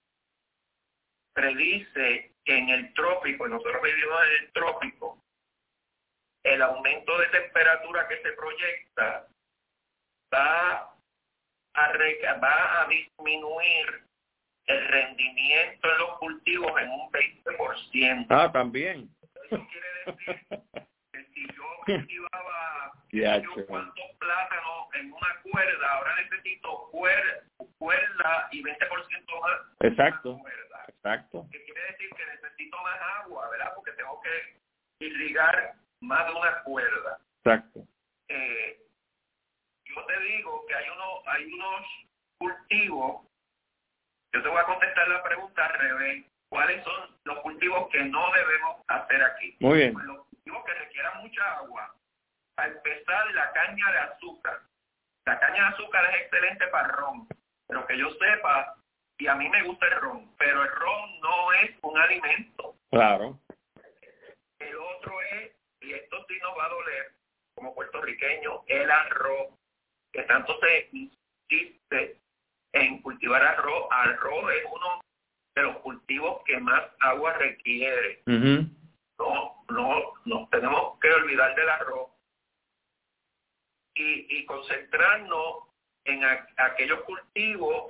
predice que en el trópico, y nosotros vivimos en el trópico, el aumento de temperatura que se proyecta va a, re, va a disminuir el rendimiento en los cultivos en un veinte por ciento. Ah, también. Eso quiere decir que si yo cultivaba yeah, yo cuántos plátanos en una cuerda, ahora necesito cuerda, cuerda y veinte por ciento más. Exacto. Cuerda. Exacto. Que quiere decir que necesito más agua, ¿verdad? Porque tengo que irrigar más de una cuerda. Exacto. Eh, yo te digo que hay, uno, hay unos cultivos, yo te voy a contestar la pregunta al revés. ¿Cuáles son los cultivos que no debemos hacer aquí? Muy bien. Pues los cultivos que requieran mucha agua. Para empezar, la caña de azúcar. La caña de azúcar es excelente para ron, pero que yo sepa, y a mí me gusta el ron, pero el ron no es un alimento. Claro. El otro es, y esto sí nos va a doler como puertorriqueños, el arroz, que tanto se insiste en cultivar arroz. Arroz es uno de los cultivos que más agua requiere. Uh-huh. No, no, no tenemos que olvidar del arroz y, y concentrarnos en a, aquellos cultivos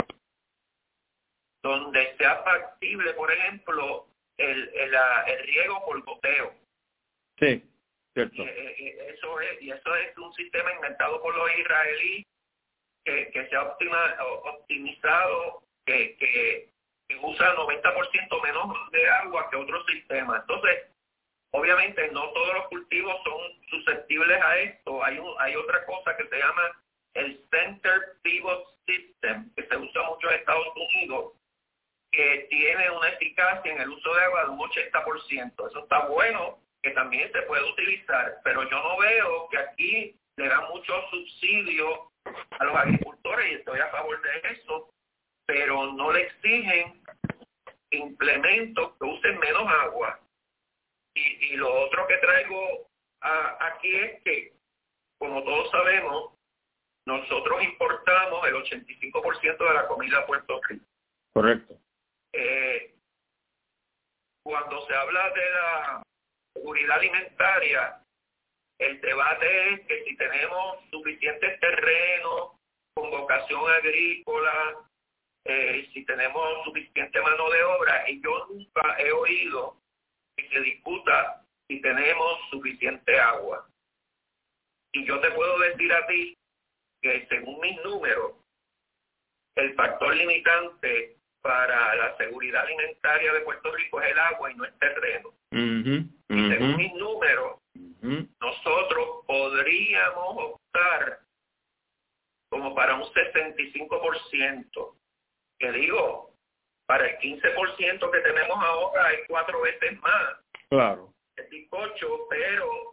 donde sea factible, por ejemplo, el, el, el riego por goteo. Sí, cierto. Y, y, eso es, y eso es un sistema inventado por los israelíes que, que se ha optima, optimizado, que, que, que usa noventa por ciento menos de agua que otros sistemas. Entonces, obviamente no todos los cultivos son susceptibles a esto. Hay, un, hay otra cosa que se llama el Center Pivot System, que se usa mucho en Estados Unidos, que tiene una eficacia en el uso de agua de un ochenta por ciento. Eso está bueno, que también se puede utilizar, pero yo no veo que aquí le dan mucho subsidio a los agricultores y estoy a favor de eso, pero no le exigen implementos que usen menos agua. Y, y lo otro que traigo a, aquí es que, como todos sabemos, nosotros importamos el ochenta y cinco por ciento de la comida a Puerto Rico. Correcto. Eh, cuando se habla de la seguridad alimentaria, el debate es que si tenemos suficientes terrenos con vocación agrícola, eh, si tenemos suficiente mano de obra, y yo nunca he oído que se discuta si tenemos suficiente agua. Y yo te puedo decir a ti que según mis números, el factor limitante para la seguridad alimentaria de Puerto Rico es el agua y no el terreno. Uh-huh, uh-huh. Y según mis números, uh-huh. nosotros podríamos optar como para un sesenta y cinco por ciento. Que digo, para el quince por ciento que tenemos ahora hay cuatro veces más. Claro. El bizcocho, pero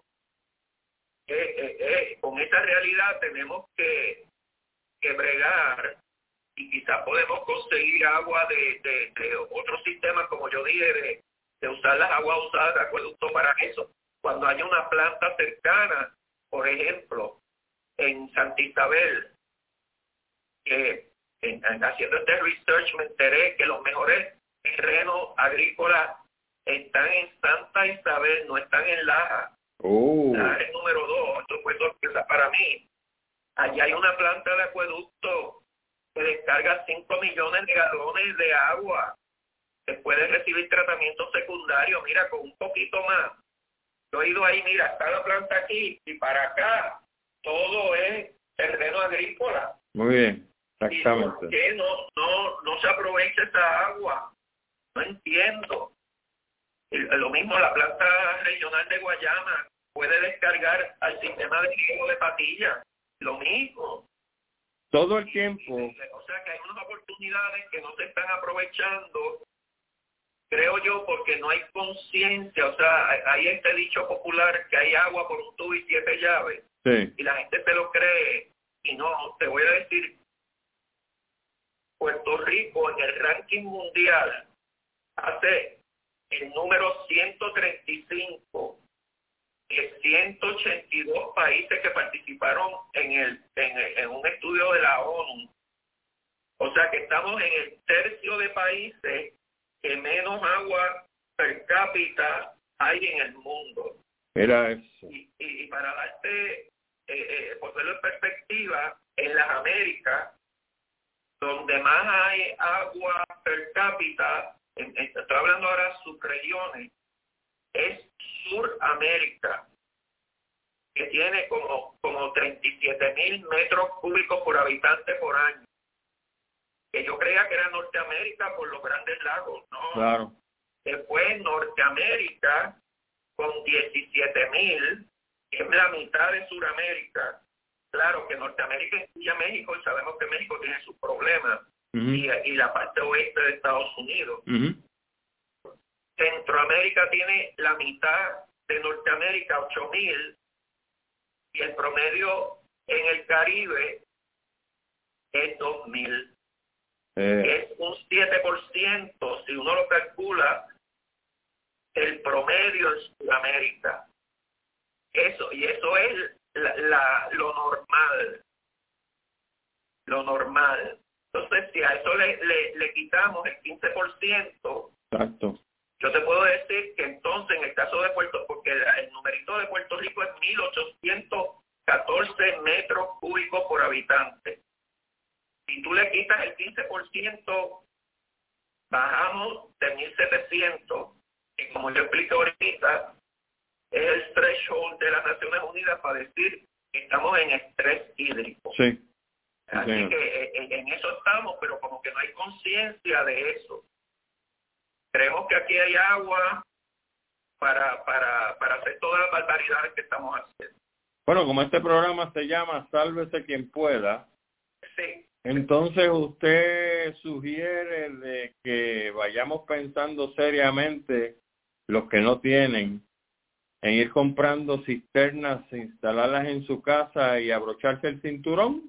eh, eh, eh, con esa realidad tenemos que, que bregar, y quizás podemos conseguir agua de, de, de otros sistemas, como yo dije, de, de usar las aguas usadas de acueducto para eso. Cuando haya una planta cercana, por ejemplo, en Santa Isabel, que en, en, haciendo este research me enteré que los mejores terrenos agrícolas están en Santa Isabel, no están en Laja. Oh. Laja es número dos, esto fue sorpresa para mí. Allí hay una planta de acueducto que descarga cinco millones de galones de agua, que puede recibir tratamiento secundario, mira, con un poquito más. Yo he ido ahí, mira, está la planta aquí, y para acá todo es terreno agrícola. Muy bien, exactamente. ¿Y por qué no, no, no se aprovecha esa agua? No entiendo. Y lo mismo, la planta regional de Guayama puede descargar al sistema de riego de Patilla. Lo mismo. Todo el tiempo. O sea que hay unas oportunidades que no se están aprovechando, creo yo, porque no hay conciencia. O sea, hay este dicho popular que hay agua por un tubo y siete llaves. Sí. Y la gente se lo cree. Y no, te voy a decir, Puerto Rico en el ranking mundial hace el número ciento treinta y cinco de ciento ochenta y dos países que participaron en el, en el en un estudio de la ONU. O sea que estamos en el tercio de países que menos agua per cápita hay en el mundo. Era eso. Y, y, y para darte, eh, eh, ponerlo en perspectiva, en las Américas, donde más hay agua per cápita, en, en, estoy hablando ahora de subregiones, es Suramérica, que tiene como, como treinta y siete mil metros cúbicos por habitante por año. Que yo creía que era Norteamérica por los grandes lagos, ¿no? Claro. Después Norteamérica con diecisiete mil, que es la mitad de Suramérica. Claro que Norteamérica incluye a México y sabemos que México tiene sus problemas. Uh-huh. y, y la parte oeste de Estados Unidos. Uh-huh. Centroamérica tiene la mitad de Norteamérica, ocho mil, y el promedio en el Caribe es dos mil. Eh. Es un siete por ciento, si uno lo calcula, el promedio en Sudamérica. Eso, y eso es la, la, lo normal. Lo normal. Entonces, si a eso le, le, le quitamos el quince por ciento, exacto, yo te puedo decir que entonces en el caso de Puerto, porque el, el numerito de Puerto Rico es mil ochocientos catorce metros cúbicos por habitante. Si tú le quitas el quince por ciento, bajamos de mil setecientos, y como yo expliqué ahorita, es el threshold de las Naciones Unidas para decir que estamos en estrés hídrico. Sí. Así sí. que en, en eso estamos, pero como que no hay conciencia de eso. Creemos que aquí hay agua para, para, para hacer todas las barbaridades que estamos haciendo. Bueno, como este programa se llama Sálvese quien pueda, sí. Entonces usted sugiere de que vayamos pensando seriamente, los que no tienen, en ir comprando cisternas, instalarlas en su casa y abrocharse el cinturón.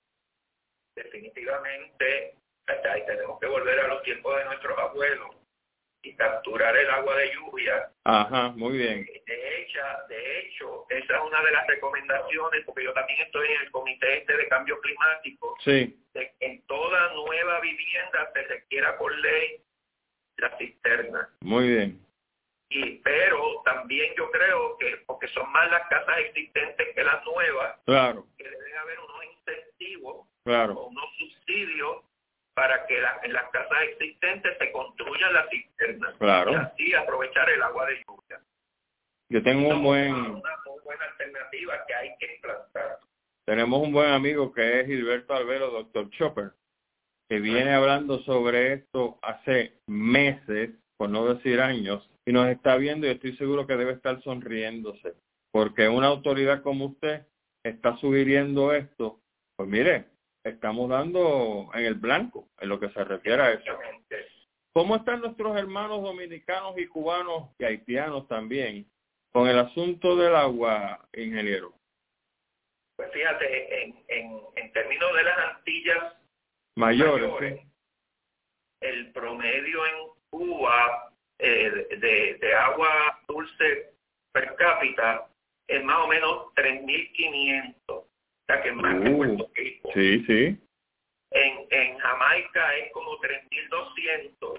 Definitivamente, hasta ahí tenemos que volver a los tiempos de nuestros abuelos y capturar el agua de lluvia. Ajá, muy bien. De hecho, de hecho, esa es una de las recomendaciones, porque yo también estoy en el comité este de cambio climático. Sí. De que en toda nueva vivienda se requiera por ley la cisterna. Muy bien. Y pero también yo creo que, porque son más las casas existentes que las nuevas, claro, que deben haber unos incentivos, claro, o unos subsidios para para que la, en las casas existentes se construyan las cisternas. Claro. Y así aprovechar el agua de lluvia. Yo tengo un buen... Una, una muy buena alternativa que hay que implantar. Tenemos un buen amigo que es Gilberto Albero, doctor Chopper, que viene hablando sobre esto hace meses, por no decir años, y nos está viendo y estoy seguro que debe estar sonriéndose, porque una autoridad como usted está sugiriendo esto. Pues mire, estamos dando en el blanco en lo que se refiere a eso. ¿Cómo están nuestros hermanos dominicanos y cubanos y haitianos también con el asunto del agua, ingeniero? Pues fíjate, en, en, en términos de las Antillas mayores, mayores ¿sí? El promedio en Cuba eh, de, de agua dulce per cápita es más o menos tres mil quinientos, o sea que es más uh, que Puerto Rico. Sí, sí. En, en Jamaica es como tres mil doscientos.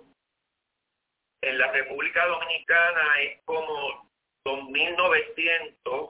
En la República Dominicana es como dos mil novecientos.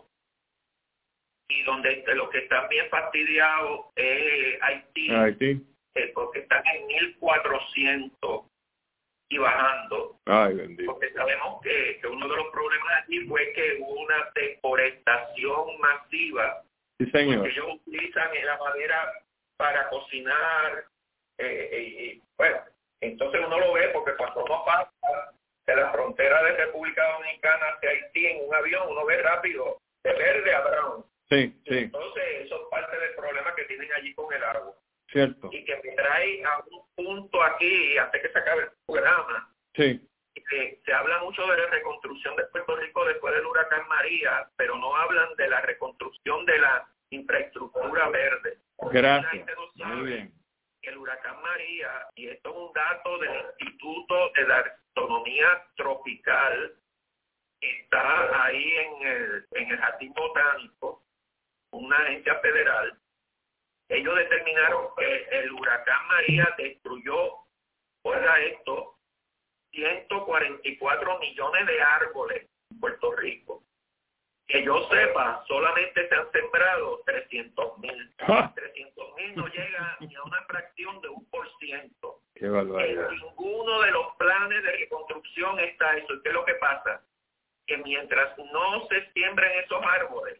Y donde los que están bien fastidiados es Haití, Haití. Eh, porque están en mil cuatrocientos y bajando. Ay, bendito. Porque sabemos que, que uno de los problemas aquí fue que hubo una deforestación masiva. Sí, señor. Porque ellos utilizan la madera para cocinar. Eh, eh, y, bueno, entonces uno lo ve porque cuando uno pasa de la frontera de República Dominicana hacia Haití en un avión, uno ve rápido de verde a brown. Sí, sí. Entonces, eso es parte del problema que tienen allí con el agua. Cierto. Y que me trae a un punto aquí, antes que se acabe el programa, sí. que se habla mucho de la reconstrucción de Puerto Rico después del huracán María, pero no hablan de la reconstrucción de la infraestructura verde. Gracias. No sabe Muy bien. que el huracán María, y esto es un dato del Instituto de la Taxonomía Tropical, está ahí en el, en el Jardín Botánico, una agencia federal. Ellos determinaron que el huracán María destruyó, oiga esto, ciento cuarenta y cuatro millones de árboles en Puerto Rico. Que yo sepa, solamente se han sembrado trescientos mil. trescientos mil no llega ni a una fracción de un por ciento. Qué barbaridad. En ninguno de los planes de reconstrucción está eso. ¿Y qué es lo que pasa? Que mientras no se siembren esos árboles,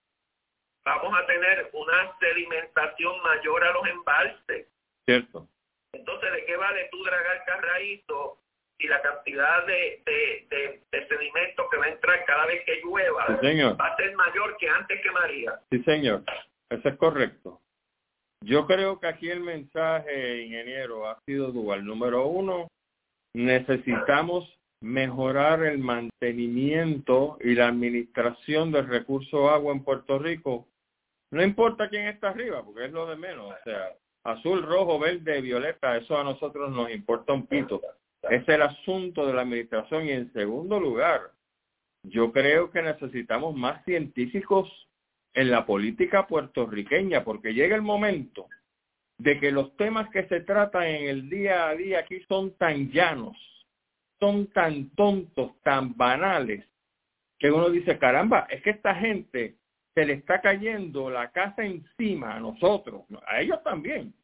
vamos a tener una sedimentación mayor a los embalses. Cierto. Entonces, ¿de qué vale tú dragar Carraízo si la cantidad de, de, de, de sedimento que va a entrar cada vez que llueva sí, señor. va a ser mayor que antes que María? Sí, señor. Eso es correcto. Yo creo que aquí el mensaje, ingeniero, ha sido dual. Número uno, necesitamos mejorar el mantenimiento y la administración del recurso agua en Puerto Rico. No importa quién está arriba, porque es lo de menos. O sea, azul, rojo, verde, violeta, eso a nosotros nos importa un pito. Es el asunto de la administración. Y en segundo lugar, yo creo que necesitamos más científicos en la política puertorriqueña, porque llega el momento de que los temas que se tratan en el día a día aquí son tan llanos, son tan tontos, tan banales, que uno dice, caramba, es que esta gente se le está cayendo la casa encima a nosotros, a ellos también,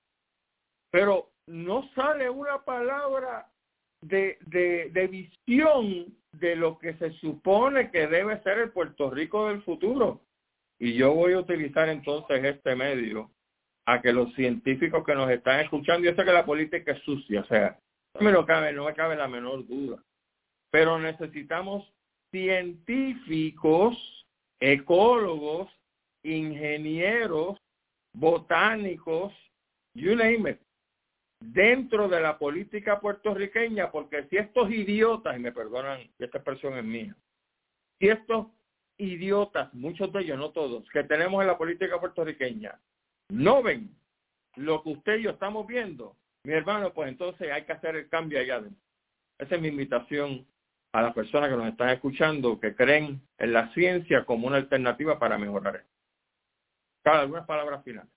pero no sale una palabra de, de, de visión de lo que se supone que debe ser el Puerto Rico del futuro. Y yo voy a utilizar entonces este medio a que los científicos que nos están escuchando, yo sé que la política es sucia, o sea, no me, lo cabe, no me cabe la menor duda, pero necesitamos científicos, ecólogos, ingenieros, botánicos, you name it, dentro de la política puertorriqueña, porque si estos idiotas, y me perdonan, esta expresión es mía, si estos idiotas, muchos de ellos, no todos, que tenemos en la política puertorriqueña, no ven lo que usted y yo estamos viendo, mi hermano, pues entonces hay que hacer el cambio allá adentro. Esa es mi invitación a las personas que nos están escuchando, que creen en la ciencia como una alternativa para mejorar esto. Claro, algunas palabras finales.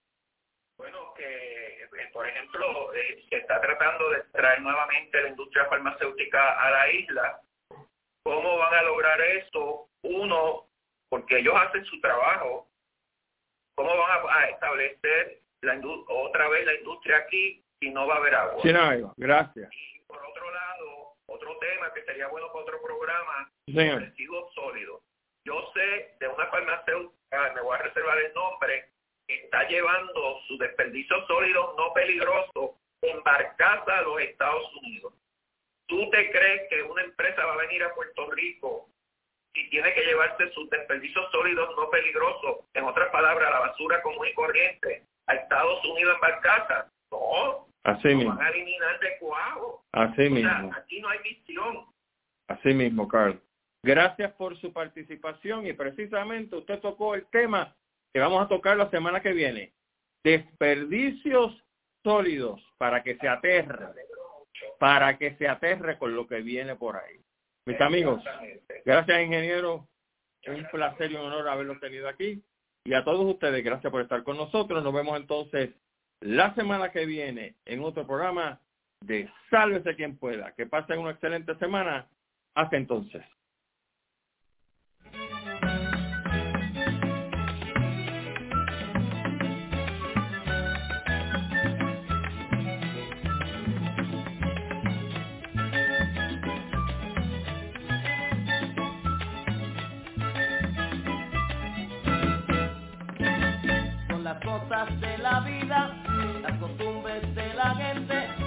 Bueno, que por ejemplo, eh, se está tratando de traer nuevamente la industria farmacéutica a la isla. ¿Cómo van a lograr esto? Uno, porque ellos hacen su trabajo. ¿Cómo van a, a establecer la otra vez la industria aquí y no va a haber agua. Sí, no, gracias. Y por otro lado, otro tema que sería bueno para otro programa, señor, residuos sólidos. Yo sé de una farmacéutica, me voy a reservar el nombre, que está llevando sus desperdicios sólidos no peligrosos en barcaza a los Estados Unidos. ¿Tú te crees que una empresa va a venir a Puerto Rico y tiene que llevarse sus desperdicios sólidos no peligrosos, en otras palabras, la basura común y corriente, a Estados Unidos en barcaza? No, así lo mismo. van a eliminar de cuajo. Así O mismo. sea, aquí no hay visión. Así mismo, Carlos. Gracias por su participación y precisamente usted tocó el tema que vamos a tocar la semana que viene. Desperdicios sólidos para que se aterre, para que se aterre con lo que viene por ahí. Mis amigos, gracias, ingeniero. Un placer y un honor haberlo tenido aquí. Y a todos ustedes, gracias por estar con nosotros. Nos vemos entonces la semana que viene en otro programa de Sálvese quien pueda. Que pasen una excelente semana. Hasta entonces. Son las cosas de la vida, las costumbres de la gente.